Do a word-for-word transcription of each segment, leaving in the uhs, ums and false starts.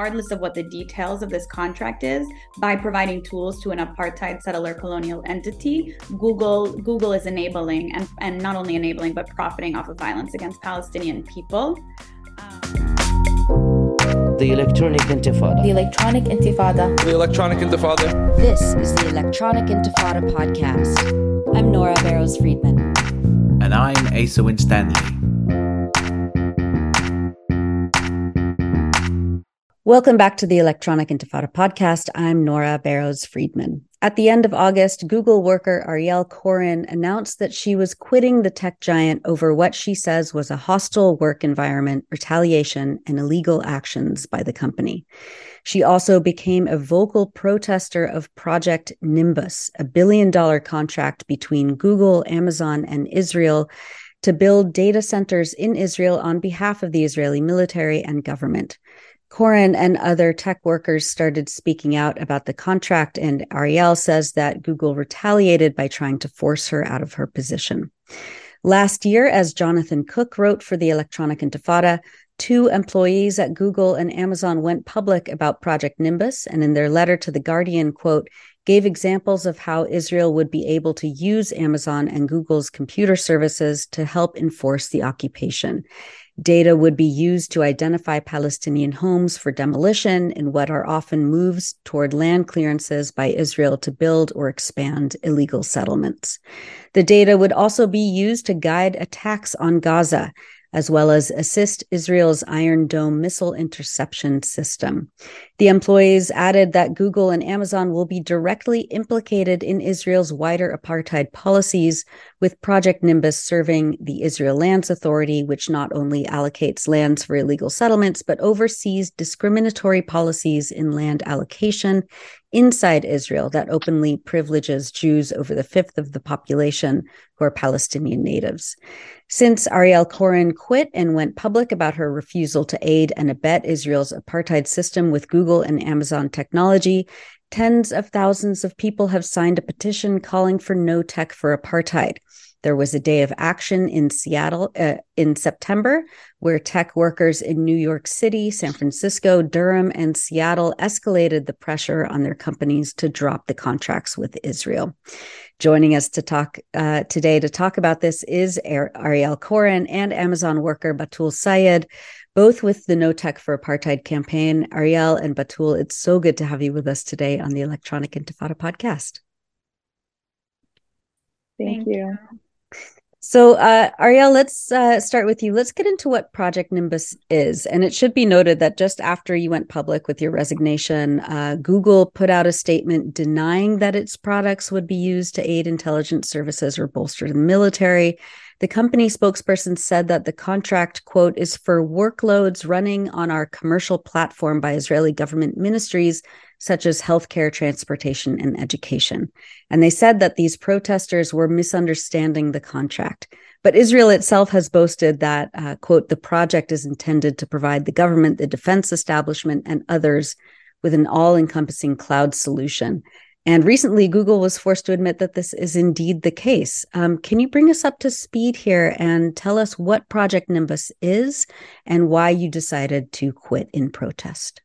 regardless of what the details of this contract is, by providing tools to an apartheid settler colonial entity, Google Google is enabling and, and not only enabling, but profiting off of violence against Palestinian people. The Electronic Intifada. The Electronic Intifada. The Electronic Intifada. This is the Electronic Intifada podcast. I'm Nora Barrows Friedman. And I'm Asa Winstanley. Welcome back to the Electronic Intifada podcast. I'm Nora Barrows Friedman. At the end of August, Google worker Ariel Cohen announced that she was quitting the tech giant over what she says was a hostile work environment, retaliation, and illegal actions by the company. She also became a vocal protester of Project Nimbus, a billion-dollar contract between Google, Amazon, and Israel to build data centers in Israel on behalf of the Israeli military and government. Cohen and other tech workers started speaking out about the contract, and Ariel says that Google retaliated by trying to force her out of her position. Last year, as Jonathan Cook wrote for the Electronic Intifada, two employees at Google and Amazon went public about Project Nimbus, and in their letter to The Guardian, quote, gave examples of how Israel would be able to use Amazon and Google's computer services to help enforce the occupation. Data would be used to identify Palestinian homes for demolition in what are often moves toward land clearances by Israel to build or expand illegal settlements. The data would also be used to guide attacks on Gaza, as well as assist Israel's Iron Dome missile interception system. The employees added that Google and Amazon will be directly implicated in Israel's wider apartheid policies, with Project Nimbus serving the Israel Lands Authority, which not only allocates lands for illegal settlements, but oversees discriminatory policies in land allocation inside Israel that openly privileges Jews over the fifth of the population who are Palestinian natives. Since Ariel Cohen quit and went public about her refusal to aid and abet Israel's apartheid system with Google and Amazon technology, tens of thousands of people have signed a petition calling for no tech for apartheid. There was a day of action in Seattle uh, in September, where tech workers in New York City, San Francisco, Durham, and Seattle escalated the pressure on their companies to drop the contracts with Israel. Joining us to talk uh, today to talk about this is Ariel Cohen and Amazon worker Batul Sayed, both with the No Tech for Apartheid campaign. Ariel and Batul, it's so good to have you with us today on the Electronic Intifada podcast. Thank, Thank you. you. So, uh, Ariel, let's uh, start with you. Let's get into what Project Nimbus is. And it should be noted that just after you went public with your resignation, uh, Google put out a statement denying that its products would be used to aid intelligence services or bolster the military. The company spokesperson said that the contract, quote, is for workloads running on our commercial platform by Israeli government ministries, such as healthcare, transportation, and education. And they said that these protesters were misunderstanding the contract. But Israel itself has boasted that, uh, quote, the project is intended to provide the government, the defense establishment, and others with an all-encompassing cloud solution. And recently, Google was forced to admit that this is indeed the case. Um, can you bring us up to speed here and tell us what Project Nimbus is and why you decided to quit in protest?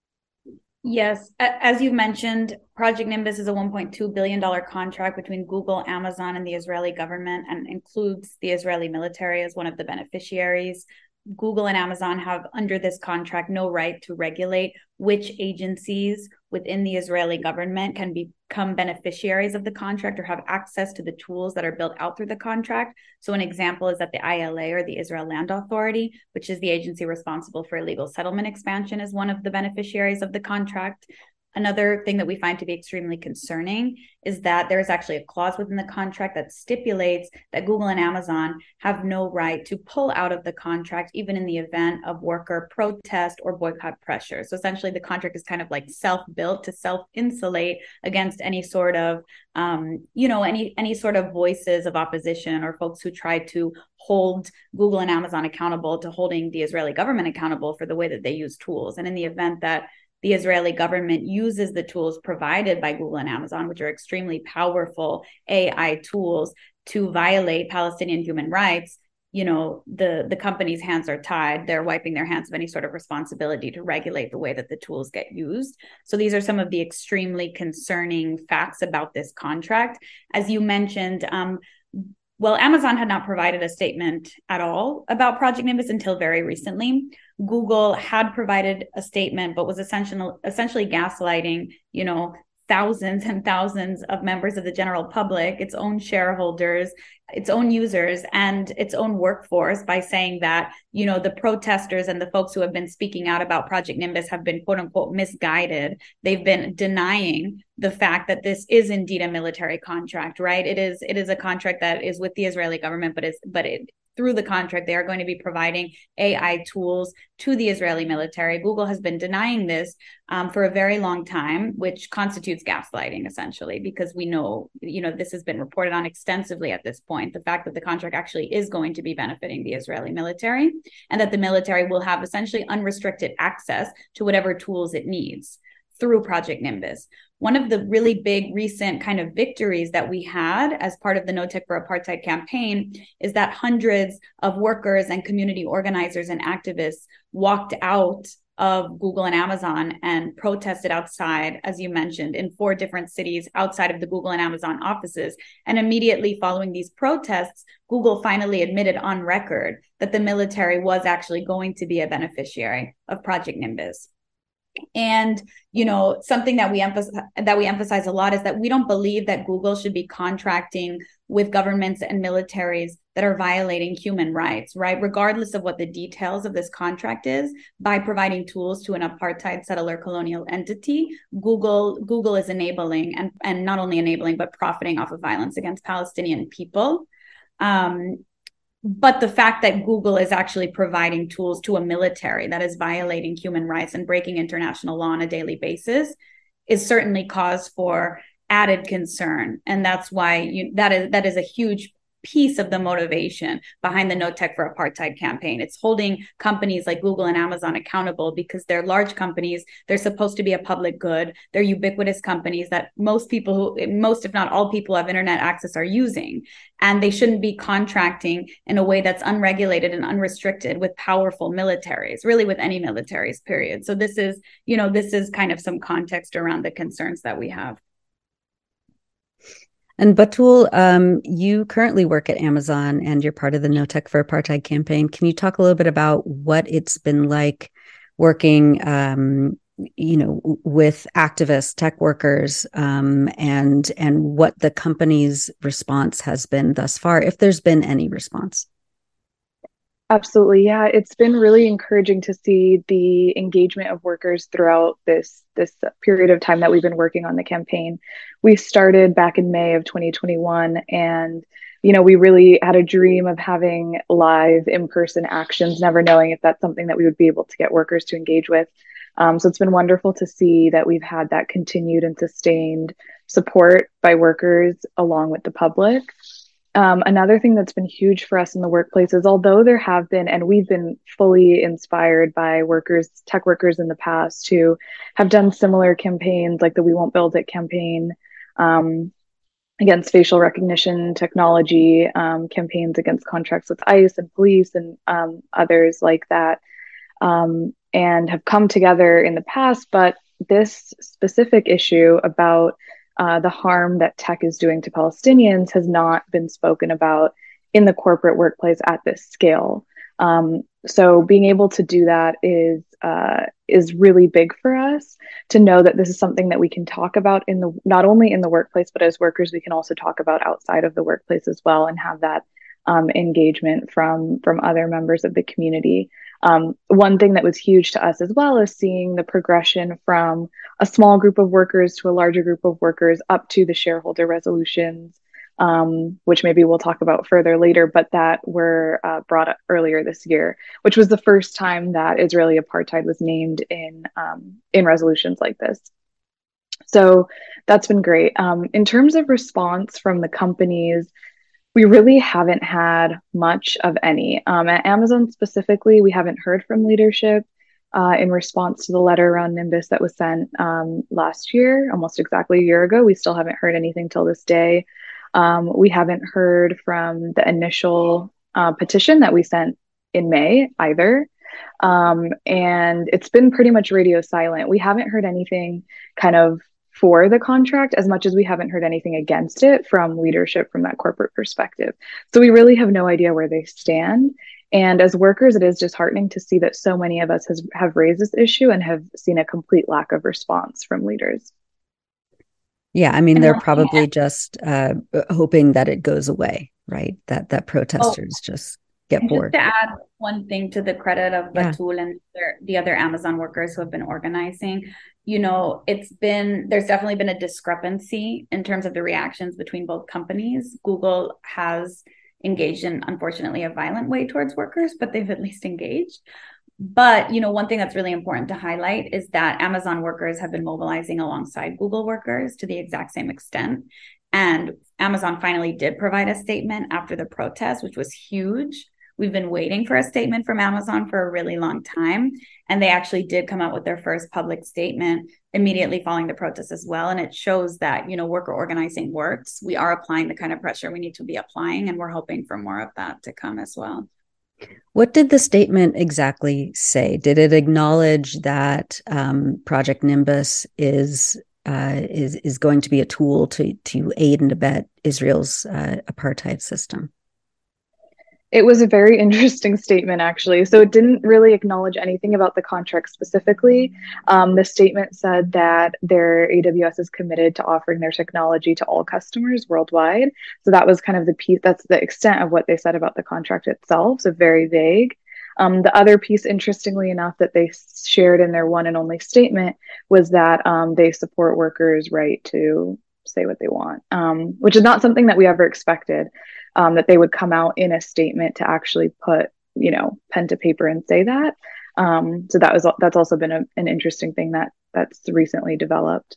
Yes, as you mentioned, Project Nimbus is a one point two billion dollars contract between Google, Amazon, and the Israeli government, and includes the Israeli military as one of the beneficiaries. Google and Amazon have, under this contract, no right to regulate which agencies within the Israeli government can become beneficiaries of the contract or have access to the tools that are built out through the contract. So an example is that the I L A, or the Israel Land Authority, which is the agency responsible for illegal settlement expansion, is one of the beneficiaries of the contract. Another thing that we find to be extremely concerning is that there is actually a clause within the contract that stipulates that Google and Amazon have no right to pull out of the contract, even in the event of worker protest or boycott pressure. So essentially, the contract is kind of like self-built to self-insulate against any sort of, um, you know, any any sort of voices of opposition or folks who try to hold Google and Amazon accountable to holding the Israeli government accountable for the way that they use tools. And in the event that the Israeli government uses the tools provided by Google and Amazon, which are extremely powerful A I tools, to violate Palestinian human rights, you know, the the company's hands are tied. They're wiping their hands of any sort of responsibility to regulate the way that the tools get used. So these are some of the extremely concerning facts about this contract. As you mentioned, um, well, Amazon had not provided a statement at all about Project Nimbus until very recently. Google had provided a statement, but was essentially essentially gaslighting, you know, thousands and thousands of members of the general public, its own shareholders, its own users, and its own workforce by saying that, you know, the protesters and the folks who have been speaking out about Project Nimbus have been, quote unquote, misguided. They've been denying the fact that this is indeed a military contract, right? It is, it is a contract that is with the Israeli government, but it's, but it, through the contract, they are going to be providing A I tools to the Israeli military. Google has been denying this um, for a very long time, which constitutes gaslighting, essentially, because we know, you know, this has been reported on extensively at this point, the fact that the contract actually is going to be benefiting the Israeli military, and that the military will have essentially unrestricted access to whatever tools it needs through Project Nimbus. One of the really big recent kind of victories that we had as part of the No Tech for Apartheid campaign is that hundreds of workers and community organizers and activists walked out of Google and Amazon and protested outside, as you mentioned, in four different cities outside of the Google and Amazon offices. And immediately following these protests, Google finally admitted on record that the military was actually going to be a beneficiary of Project Nimbus. And, you know, something that we emphasize that we emphasize a lot is that we don't believe that Google should be contracting with governments and militaries that are violating human rights, right? Regardless of what the details of this contract is, by providing tools to an apartheid settler colonial entity, Google Google is enabling and, and not only enabling, but profiting off of violence against Palestinian people. Um, But the fact that Google is actually providing tools to a military that is violating human rights and breaking international law on a daily basis is certainly cause for added concern. And that's why you, that is that is a huge piece of the motivation behind the No Tech for Apartheid campaign. It's holding companies like Google and Amazon accountable because they're large companies. They're supposed to be a public good. They're ubiquitous companies that most people who, most if not all people who have internet access are using. And they shouldn't be contracting in a way that's unregulated and unrestricted with powerful militaries, really with any militaries, period. So this is, you know, this is kind of some context around the concerns that we have. And Batul, um, you currently work at Amazon and you're part of the No Tech for Apartheid campaign. Can you talk a little bit about what it's been like working, um, you know, with activists, tech workers, um, and and what the company's response has been thus far, if there's been any response? Absolutely. Yeah, it's been really encouraging to see the engagement of workers throughout this this period of time that we've been working on the campaign. We started back in May of twenty twenty-one, and you know, we really had a dream of having live in-person actions, never knowing if that's something that we would be able to get workers to engage with. Um, so it's been wonderful to see that we've had that continued and sustained support by workers along with the public. Um, another thing that's been huge for us in the workplace is, although there have been, and we've been fully inspired by workers, tech workers in the past who have done similar campaigns like the We Won't Build It campaign, um, against facial recognition technology, um, campaigns against contracts with ICE and police and um, others like that, um, and have come together in the past. But this specific issue about Uh, the harm that tech is doing to Palestinians has not been spoken about in the corporate workplace at this scale. Um, so being able to do that is uh, is really big for us, to know that this is something that we can talk about in the not only in the workplace, but as workers, we can also talk about outside of the workplace as well, and have that um, engagement from from other members of the community. Um, one thing that was huge to us as well is seeing the progression from a small group of workers to a larger group of workers up to the shareholder resolutions, um, which maybe we'll talk about further later, but that were uh, brought up earlier this year, which was the first time that Israeli apartheid was named in, um, in resolutions like this. So that's been great. Um, in terms of response from the companies, we really haven't had much of any. Um, at Amazon specifically, we haven't heard from leadership uh, in response to the letter around Nimbus that was sent um, last year, almost exactly a year ago. We still haven't heard anything till this day. Um, we haven't heard from the initial uh, petition that we sent in May either. Um, and it's been pretty much radio silent. We haven't heard anything kind of for the contract as much as we haven't heard anything against it from leadership from that corporate perspective. So we really have no idea where they stand. And as workers, it is disheartening to see that so many of us has, have raised this issue and have seen a complete lack of response from leaders. Yeah, I mean, they're probably just uh, hoping that it goes away, right? That that protesters oh, just get and bored. Just to add one thing to the credit of Batul yeah. and their, the other Amazon workers who have been organizing, you know, it's been, there's definitely been a discrepancy in terms of the reactions between both companies. Google has engaged in, unfortunately, a violent way towards workers, but they've at least engaged. But, you know, one thing that's really important to highlight is that Amazon workers have been mobilizing alongside Google workers to the exact same extent. And Amazon finally did provide a statement after the protest, which was huge. We've been waiting for a statement from Amazon for a really long time. And they actually did come out with their first public statement immediately following the protest as well. And it shows that, you know, worker organizing works. We are applying the kind of pressure we need to be applying, and we're hoping for more of that to come as well. What did the statement exactly say? Did it acknowledge that um, Project Nimbus is uh, is is going to be a tool to to aid and abet Israel's uh, apartheid system? It was a very interesting statement, actually. So it didn't really acknowledge anything about the contract specifically. Um, the statement said that their A W S is committed to offering their technology to all customers worldwide. So that was kind of the piece, that's the extent of what they said about the contract itself. So very vague. Um, the other piece, interestingly enough, that they shared in their one and only statement was that um, they support workers' right to say what they want, um, which is not something that we ever expected. Um, that they would come out in a statement to actually put, you know, pen to paper and say that. Um, so that was that's also been a, an interesting thing that that's recently developed.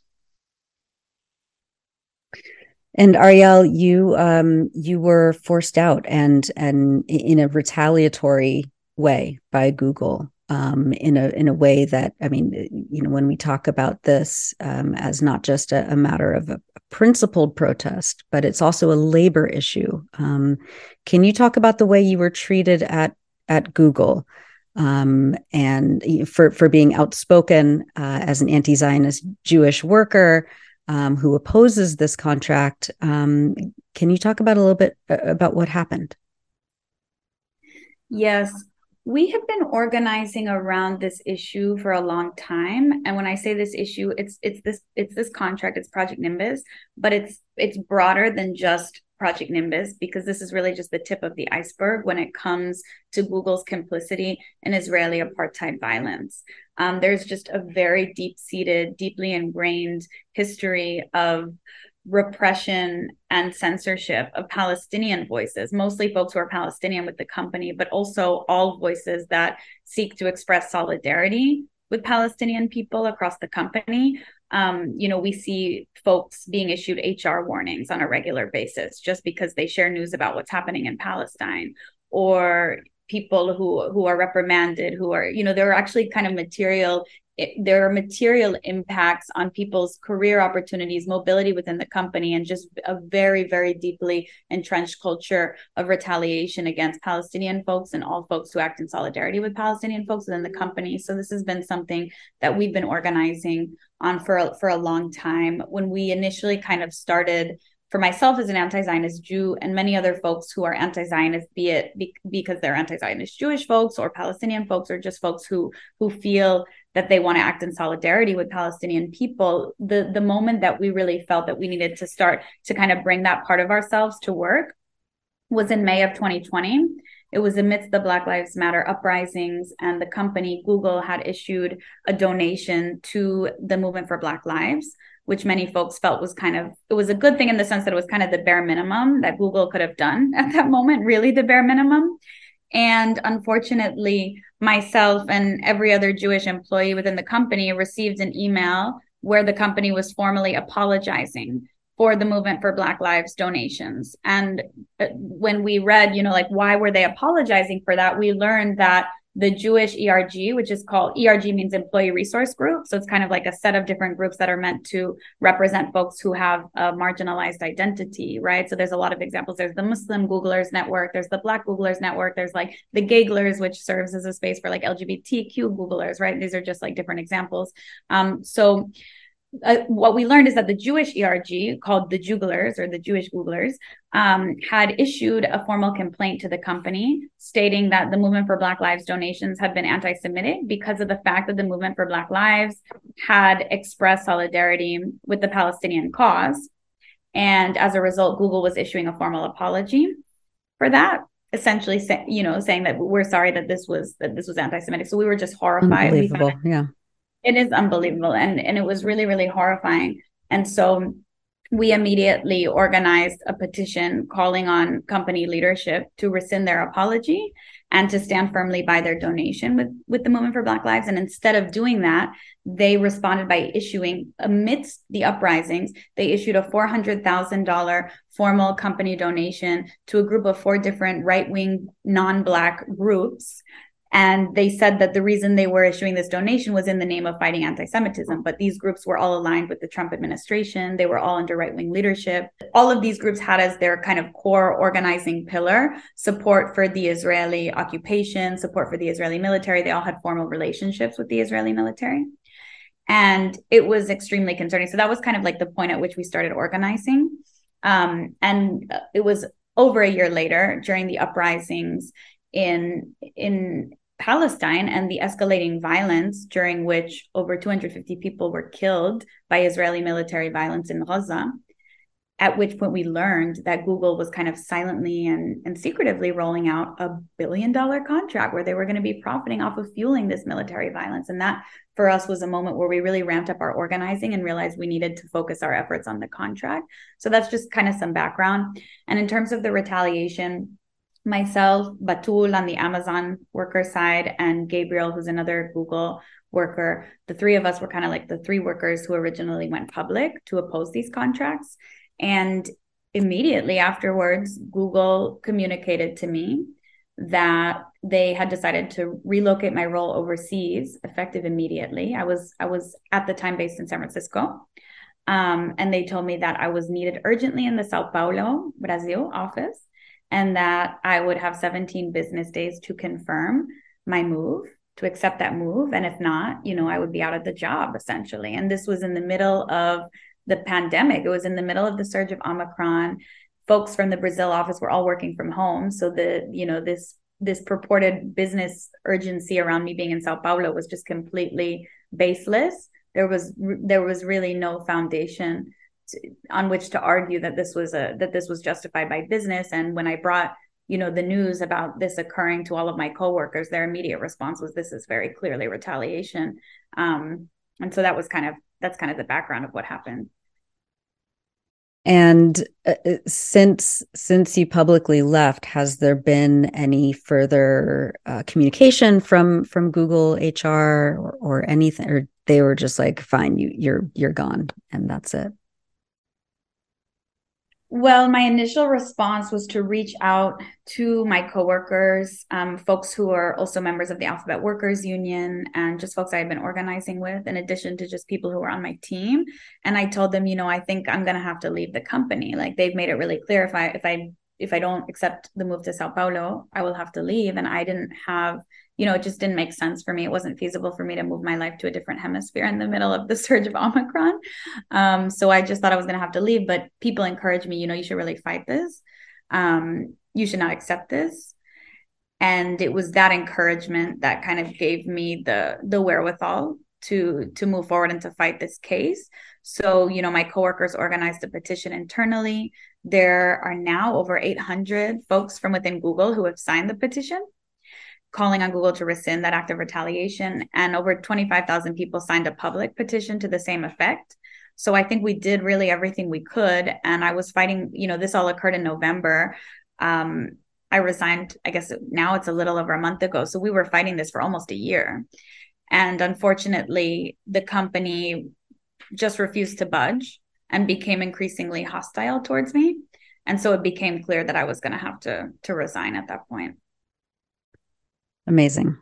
And Ariel, you um, you were forced out and and in a retaliatory way by Google. Um, in a in a way that, I mean, you know, when we talk about this um, as not just a, a matter of a, a principled protest, but it's also a labor issue. Um, can you talk about the way you were treated at at Google um, and for for being outspoken uh, as an anti-Zionist Jewish worker um, who opposes this contract? Um, can you talk about a little bit about what happened? Yes. We have been organizing around this issue for a long time. And when I say this issue, it's it's this it's this contract, it's Project Nimbus, but it's it's broader than just Project Nimbus, because this is really just the tip of the iceberg when it comes to Google's complicity in Israeli apartheid violence. Um, there's just a very deep-seated, deeply ingrained history of repression and censorship of Palestinian voices, mostly folks who are Palestinian with the company, but also all voices that seek to express solidarity with Palestinian people across the company. Um, you know, we see folks being issued H R warnings on a regular basis just because they share news about what's happening in Palestine, or people who who are reprimanded, who are, you know, there are actually kind of material It, there are material impacts on people's career opportunities, mobility within the company, and just a very, very deeply entrenched culture of retaliation against Palestinian folks and all folks who act in solidarity with Palestinian folks within the company. So this has been something that we've been organizing on for, for a long time. When we initially kind of started, for myself as an anti-Zionist Jew and many other folks who are anti-Zionist, be it be, because they're anti-Zionist Jewish folks or Palestinian folks, or just folks who who feel that they want to act in solidarity with Palestinian people, the, the moment that we really felt that we needed to start to kind of bring that part of ourselves to work was in May of twenty twenty. It was amidst the Black Lives Matter uprisings, and the company Google had issued a donation to the Movement for Black Lives, which many folks felt was kind of, it was a good thing in the sense that it was kind of the bare minimum that Google could have done at that moment, really the bare minimum. And unfortunately, myself and every other Jewish employee within the company received an email where the company was formally apologizing for the Movement for Black Lives donations. And when we read, you know, like, why were they apologizing for that? We learned that the Jewish E R G, which is called, E R G means Employee Resource Group. So it's kind of like a set of different groups that are meant to represent folks who have a marginalized identity, right? So there's a lot of examples. There's the Muslim Googlers Network, there's the Black Googlers Network, there's like the Gaglers, which serves as a space for like L G B T Q Googlers, right? These are just like different examples. Um, so Uh, what we learned is that the Jewish E R G, called the Juglers or the Jewish Googlers, um, had issued a formal complaint to the company stating that the Movement for Black Lives donations had been anti-Semitic because of the fact that the Movement for Black Lives had expressed solidarity with the Palestinian cause. And as a result, Google was issuing a formal apology for that, essentially, say, you know, saying that we're sorry that this was that this was anti-Semitic. So we were just horrified. Unbelievable. Yeah. It is unbelievable. And, and it was really, really horrifying. And so we immediately organized a petition calling on company leadership to rescind their apology and to stand firmly by their donation with, with the Movement for Black Lives. And instead of doing that, they responded by issuing, amidst the uprisings, they issued a four hundred thousand dollars formal company donation to a group of four different right-wing non-Black groups. And they said that the reason they were issuing this donation was in the name of fighting anti-Semitism. But these groups were all aligned with the Trump administration. They were all under right-wing leadership. All of these groups had as their kind of core organizing pillar support for the Israeli occupation, support for the Israeli military. They all had formal relationships with the Israeli military. And it was extremely concerning. So that was kind of like the point at which we started organizing. Um, and it was over a year later, during the uprisings in in Palestine and the escalating violence, during which over two hundred fifty people were killed by Israeli military violence in Gaza, at which point we learned that Google was kind of silently and, and secretively rolling out a billion dollar contract where they were going to be profiting off of fueling this military violence. And that for us was a moment where we really ramped up our organizing and realized we needed to focus our efforts on the contract. So that's just kind of some background. And in terms of the retaliation, myself, Batul on the Amazon worker side, and Gabriel, who's another Google worker, the three of us were kind of like the three workers who originally went public to oppose these contracts. And immediately afterwards, Google communicated to me that they had decided to relocate my role overseas, effective immediately. I was I was at the time based in San Francisco. Um, and they told me that I was needed urgently in the Sao Paulo, Brazil office, and that I would have seventeen business days to confirm my move, to accept that move. And if not, you know, I would be out of the job, essentially. And this was in the middle of the pandemic. It was in the middle of the surge of Omicron. Folks from the Brazil office were all working from home. So the, you know, this, this purported business urgency around me being in Sao Paulo was just completely baseless. There was, there was really no foundation on which to argue that this was a that this was justified by business. And when I brought, you know, the news about this occurring to all of my coworkers, their immediate response was, "This is very clearly retaliation." Um, and so that was kind of that's kind of the background of what happened. And uh, since since you publicly left, has there been any further uh, communication from from Google H R or, or anything, or they were just like, "Fine, you you're you're gone," and that's it? Well, my initial response was to reach out to my coworkers, um, folks who are also members of the Alphabet Workers Union, and just folks I had been organizing with, in addition to just people who were on my team. And I told them, you know, I think I'm going to have to leave the company. Like, they've made it really clear, if I if I if I don't accept the move to Sao Paulo, I will have to leave. And I didn't have, you know, it just didn't make sense for me. It wasn't feasible for me to move my life to a different hemisphere in the middle of the surge of Omicron. Um, so I just thought I was going to have to leave. But people encouraged me, you know, you should really fight this. Um, you should not accept this. And it was that encouragement that kind of gave me the the wherewithal to to move forward and to fight this case. So, you know, my coworkers organized a petition internally. There are now over eight hundred folks from within Google who have signed the petition, calling on Google to rescind that act of retaliation. And over twenty-five thousand people signed a public petition to the same effect. So I think we did really everything we could. And I was fighting, you know, this all occurred in November. Um, I resigned, I guess now it's a little over a month ago. So we were fighting this for almost a year. And unfortunately, the company just refused to budge and became increasingly hostile towards me. And so it became clear that I was going to have to to resign at that point. Amazing.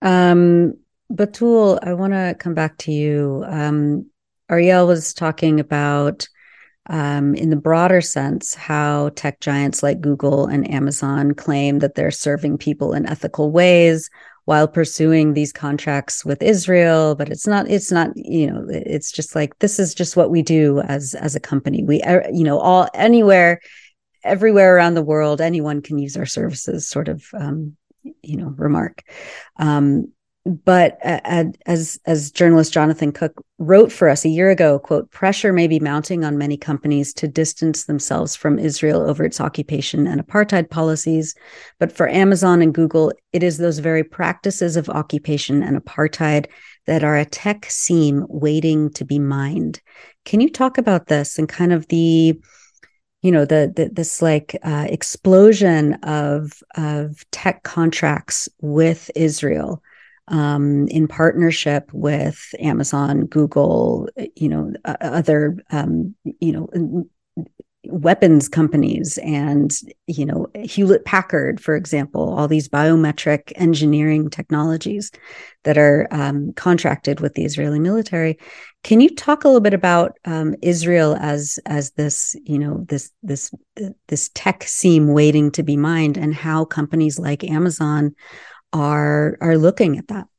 Um, Batul, I want to come back to you. Um, Ariel was talking about, um, in the broader sense, how tech giants like Google and Amazon claim that they're serving people in ethical ways while pursuing these contracts with Israel. But it's not, it's not, you know, it's just like, this is just what we do as, as a company. We, you know, all, anywhere, everywhere around the world, anyone can use our services, sort of, um, you know, remark. Um, But as as journalist Jonathan Cook wrote for us a year ago, quote, pressure may be mounting on many companies to distance themselves from Israel over its occupation and apartheid policies. But for Amazon and Google, it is those very practices of occupation and apartheid that are a tech seam waiting to be mined. Can you talk about this and kind of the, you know, the, the this like uh, explosion of of tech contracts with Israel? Um, in partnership with Amazon, Google, you know, uh, other, um, you know, weapons companies and, you know, Hewlett Packard, for example, all these biometric engineering technologies that are um, contracted with the Israeli military. Can you talk a little bit about um, Israel as as this, you know, this this this tech seam waiting to be mined, and how companies like Amazon are are looking at that?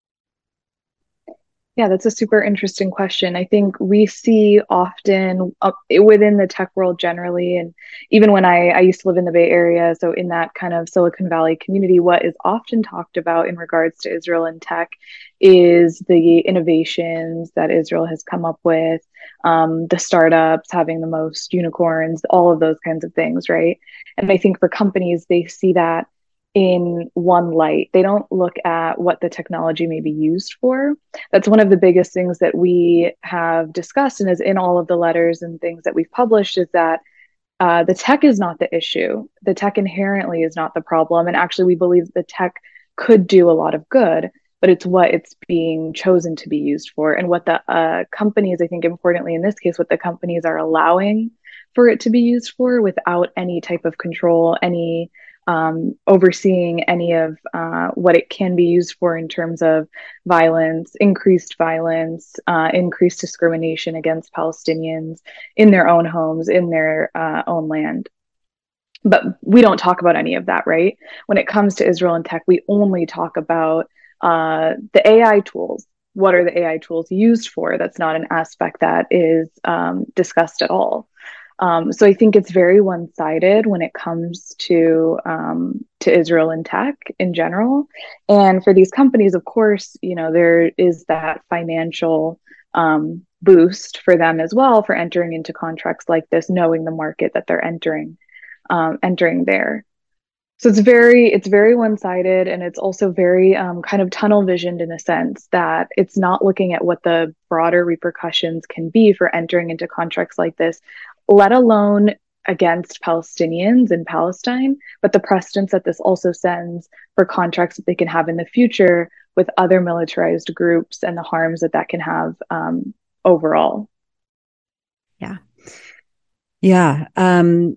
Yeah, that's a super interesting question. I think we see often uh, within the tech world generally, and even when I, I used to live in the Bay Area, so in that kind of Silicon Valley community, what is often talked about in regards to Israel and tech is the innovations that Israel has come up with, um, the startups having the most unicorns, all of those kinds of things, right? And I think for companies, they see that in one light. They don't look at what the technology may be used for. That's one of the biggest things that we have discussed and is in all of the letters and things that we've published, is that uh, the tech is not the issue. The tech inherently is not the problem. And actually, we believe the tech could do a lot of good, but it's what it's being chosen to be used for. And what the uh, companies, I think importantly in this case, what the companies are allowing for it to be used for without any type of control, any um, overseeing any of uh, what it can be used for in terms of violence, increased violence, uh, increased discrimination against Palestinians in their own homes, in their uh, own land. But we don't talk about any of that, right? When it comes to Israel and tech, we only talk about uh, the A I tools. What are the A I tools used for? That's not an aspect that is um, discussed at all. Um, so I think it's very one-sided when it comes to um, to Israel and tech in general. And for these companies, of course, you know, there is that financial um, boost for them as well for entering into contracts like this, knowing the market that they're entering um, entering there. So it's very it's very one-sided, and it's also very um, kind of tunnel visioned in a sense that it's not looking at what the broader repercussions can be for entering into contracts like this, let alone against Palestinians in Palestine, but the precedence that this also sends for contracts that they can have in the future with other militarized groups and the harms that that can have um, overall. Yeah. Yeah. Um,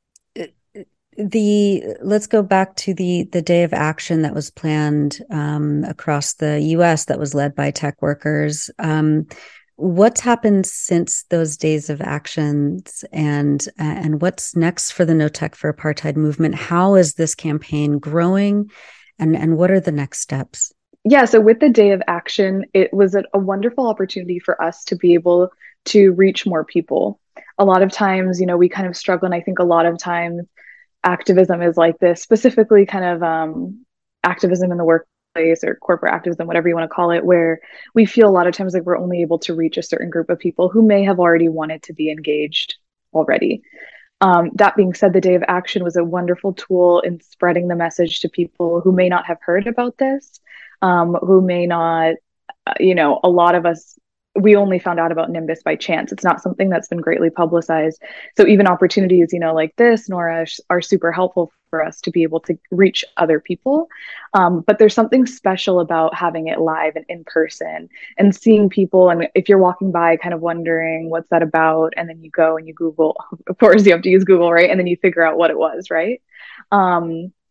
the let's go back to the the day of action that was planned um, across the U S that was led by tech workers. Um, what's happened since those days of actions, and and what's next for the No Tech for Apartheid movement? How is this campaign growing, and and what are the next steps? Yeah, so with the day of action, it was a, a wonderful opportunity for us to be able to reach more people. A lot of times, you know, we kind of struggle, and I think a lot of times activism is like this, specifically kind of um, activism in the workplace or corporate activism, whatever you want to call it, where we feel a lot of times like we're only able to reach a certain group of people who may have already wanted to be engaged already. Um, that being said, the Day of Action was a wonderful tool in spreading the message to people who may not have heard about this, um, who may not, uh, you know, a lot of us, we only found out about Nimbus by chance. It's not something that's been greatly publicized. So even opportunities, you know, like this, Nora, are super helpful for us to be able to reach other people. Um, but there's something special about having it live and in person and seeing people. And if you're walking by kind of wondering what's that about, and then you go and you Google, of course you have to use Google, right? And then you figure out what it was, right? Um,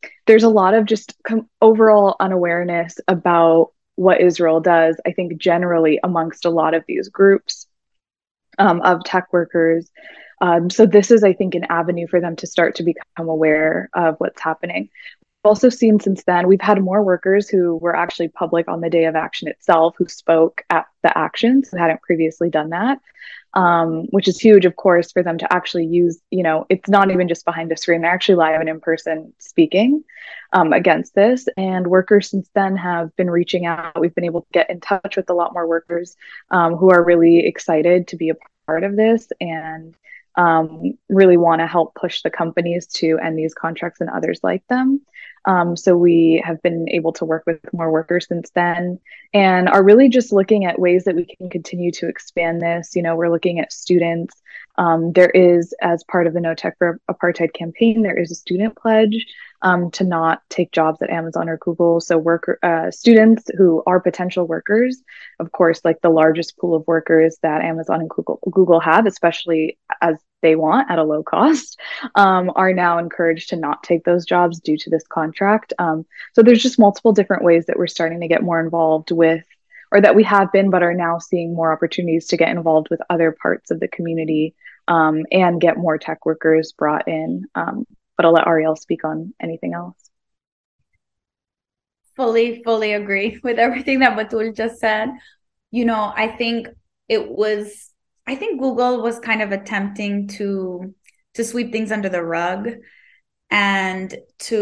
there's a lot of just com- overall unawareness about what Israel does, I think, generally amongst a lot of these groups um, of tech workers. Um, so this is, I think, an avenue for them to start to become aware of what's happening. We've also seen since then, we've had more workers who were actually public on the day of action itself, who spoke at the actions, who hadn't previously done that. Um, which is huge, of course, for them to actually use, you know, it's not even just behind a screen, they're actually live and in person speaking um, against this. And workers since then have been reaching out. We've been able to get in touch with a lot more workers um, who are really excited to be a part of this and um, really want to help push the companies to end these contracts and others like them. Um, so we have been able to work with more workers since then and are really just looking at ways that we can continue to expand this. You know, we're looking at students. Um, there is, as part of the No Tech for Apartheid campaign, there is a student pledge um, to not take jobs at Amazon or Google. So worker uh, students who are potential workers, of course, like the largest pool of workers that Amazon and Google, Google have, especially as they want at a low cost, um, are now encouraged to not take those jobs due to this contract. Um, so there's just multiple different ways that we're starting to get more involved with, or that we have been, but are now seeing more opportunities to get involved with other parts of the community um, and get more tech workers brought in. Um, but I'll let Ariel speak on anything else. Fully, fully agree with everything that Batul just said. You know, I think it was, I think Google was kind of attempting to to sweep things under the rug and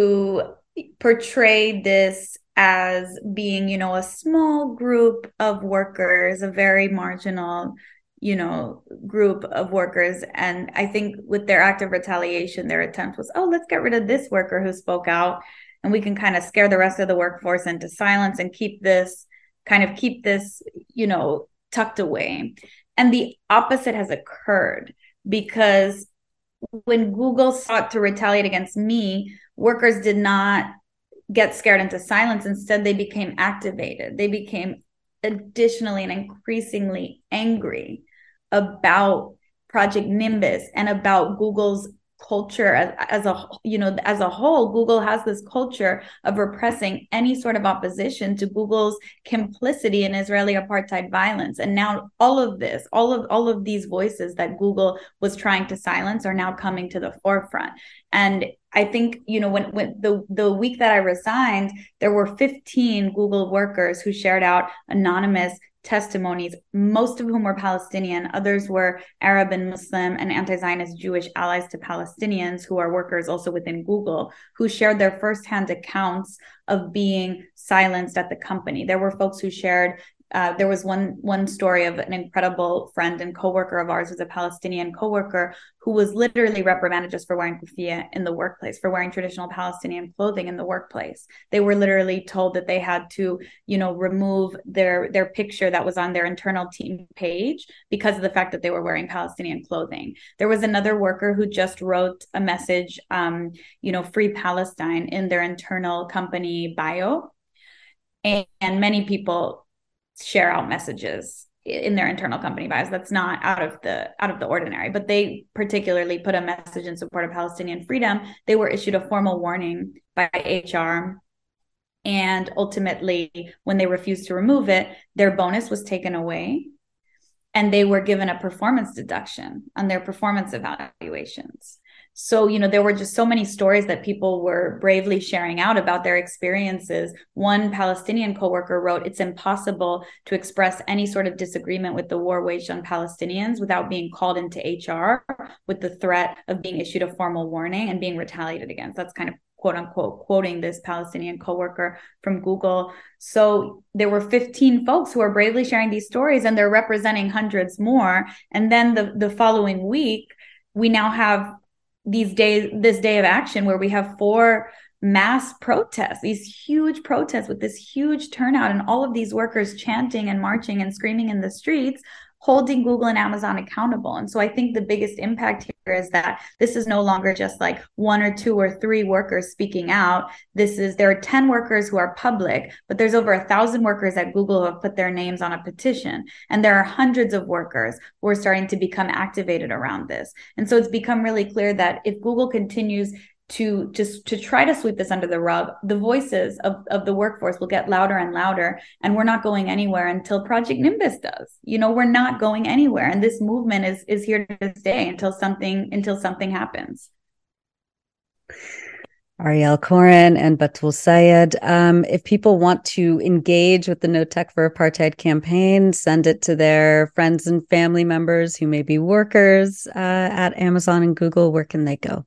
to portray this as being, you know, a small group of workers, a very marginal, you know, group of workers. And I think with their act of retaliation, their attempt was, oh, let's get rid of this worker who spoke out and we can kind of scare the rest of the workforce into silence and keep this kind of keep this, you know, tucked away. And the opposite has occurred because when Google sought to retaliate against me, workers did not get scared into silence. Instead, they became activated. They became additionally and increasingly angry about Project Nimbus and about Google's culture as, as a you know as a whole. Google has this culture of repressing any sort of opposition to Google's complicity in Israeli apartheid violence. And now all of this, all of all of these voices that Google was trying to silence are now coming to the forefront. And I think, you know, when, when the, the week that I resigned, there were fifteen Google workers who shared out anonymous testimonies, most of whom were Palestinian. Others were Arab and Muslim and anti-Zionist Jewish allies to Palestinians who are workers also within Google, who shared their firsthand accounts of being silenced at the company. There were folks who shared Uh, there was one one story of an incredible friend and coworker of ours, who's a Palestinian coworker, who was literally reprimanded just for wearing kufiya in the workplace, for wearing traditional Palestinian clothing in the workplace. They were literally told that they had to, you know, remove their their picture that was on their internal team page because of the fact that they were wearing Palestinian clothing. There was another worker who just wrote a message, um, you know, Free Palestine in their internal company bio, and, and many people share out messages in their internal company bios. That's not out of the out of the ordinary, but they particularly put a message in support of Palestinian freedom. They were issued a formal warning by H R, and ultimately, when they refused to remove it, their bonus was taken away, and they were given a performance deduction on their performance evaluations. So, you know, there were just so many stories that people were bravely sharing out about their experiences. One Palestinian coworker wrote, "It's impossible to express any sort of disagreement with the war waged on Palestinians without being called into H R with the threat of being issued a formal warning and being retaliated against." That's kind of quote unquote quoting this Palestinian coworker from Google. So there were fifteen folks who are bravely sharing these stories, and they're representing hundreds more. And then the, the following week, we now have these days, this day of action where we have four mass protests, these huge protests with this huge turnout, and all of these workers chanting and marching and screaming in the streets, holding Google and Amazon accountable. And so I think the biggest impact here is that this is no longer just like one or two or three workers speaking out. This is, there are ten workers who are public, but there's over a thousand workers at Google who have put their names on a petition. And there are hundreds of workers who are starting to become activated around this. And so it's become really clear that if Google continues to just to try to sweep this under the rug, the voices of, of the workforce will get louder and louder, and we're not going anywhere until Project Nimbus does. You know, we're not going anywhere, and this movement is is here to stay until something until something happens. Ariel Coren and Batul Sayed. Um, if people want to engage with the No Tech for Apartheid campaign, send it to their friends and family members who may be workers uh, at Amazon and Google. Where can they go?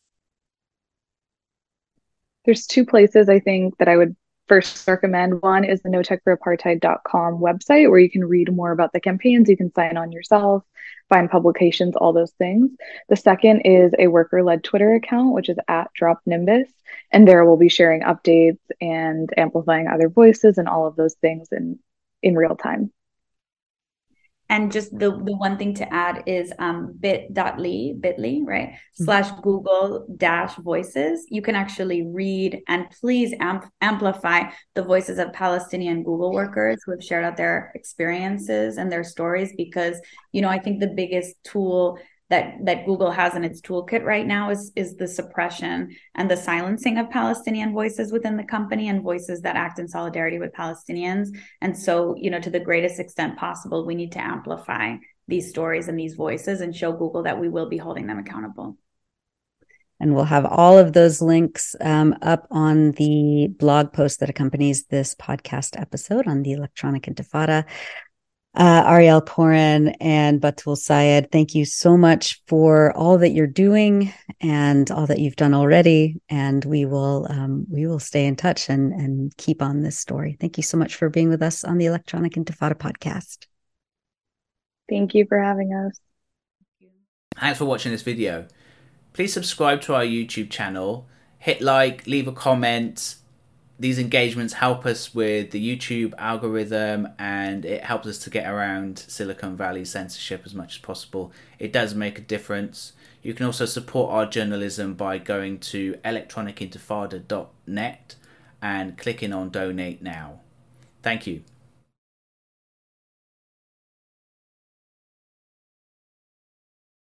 There's two places I think that I would first recommend. One is the no tech for apartheid dot com website, where you can read more about the campaigns. You can sign on yourself, find publications, all those things. The second is a worker-led Twitter account, which is at Drop Nimbus. And there we'll be sharing updates and amplifying other voices and all of those things in, in real time. And just the, the one thing to add is um, bit.ly, bit.ly, right, mm-hmm. slash Google dash voices. You can actually read and please amp- amplify the voices of Palestinian Google workers who have shared out their experiences and their stories, because, you know, I think the biggest tool that that Google has in its toolkit right now is is the suppression and the silencing of Palestinian voices within the company and voices that act in solidarity with Palestinians. And so, you know, to the greatest extent possible, we need to amplify these stories and these voices and show Google that we will be holding them accountable. And we'll have all of those links um, up on the blog post that accompanies this podcast episode on the Electronic Intifada. Uh, Ariel Coren and Batul Sayed, thank you so much for all that you're doing and all that you've done already. And we will um, we will stay in touch and, and keep on this story. Thank you so much for being with us on the Electronic Intifada podcast. Thank you for having us. Thanks for watching this video. Please subscribe to our YouTube channel, hit like, leave a comment. These engagements help us with the YouTube algorithm, and it helps us to get around Silicon Valley censorship as much as possible. It does make a difference. You can also support our journalism by going to electronic intifada dot net and clicking on Donate Now. Thank you.